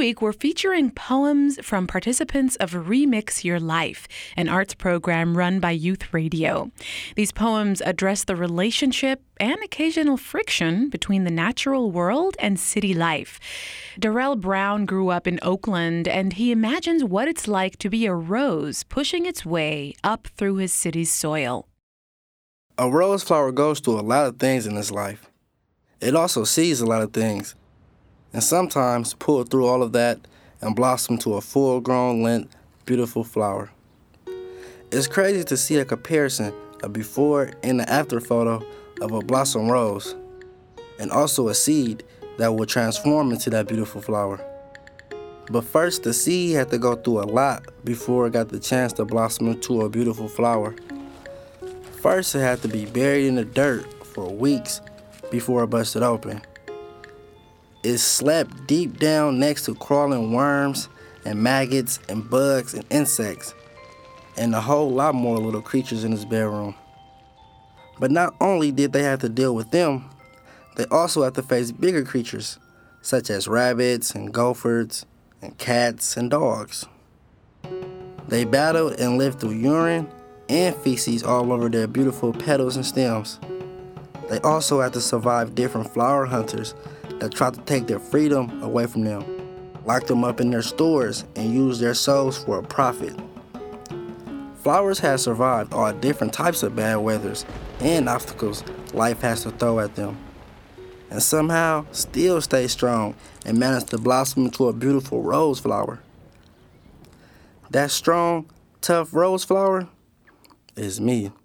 week, we're featuring poems from participants of Remix Your Life, an arts program run by Youth Radio. These poems address the relationship and occasional friction between the natural world and city life. Darrell Brown grew up in Oakland, and he imagines what it's like to be a rose pushing its way up through his city's soil. A rose flower goes through a lot of things in its life. It also sees a lot of things, and sometimes pull through all of that and blossom to a full-grown, length, beautiful flower. It's crazy to see a comparison of before and the after photo of a blossom rose, and also a seed that will transform into that beautiful flower. But first, the seed had to go through a lot before it got the chance to blossom into a beautiful flower. First, it had to be buried in the dirt for weeks before it busted open. It slept deep down next to crawling worms and maggots and bugs and insects, and a whole lot more little creatures in its bedroom. But not only did they have to deal with them, they also had to face bigger creatures, such as rabbits and gophers and cats and dogs. They battled and lived through urine and feces all over their beautiful petals and stems. They also had to survive different flower hunters that tried to take their freedom away from them, lock them up in their stores, and use their souls for a profit. Flowers have survived all different types of bad weathers and obstacles life has to throw at them, and somehow still stay strong and manage to blossom into a beautiful rose flower. That strong, tough rose flower is me.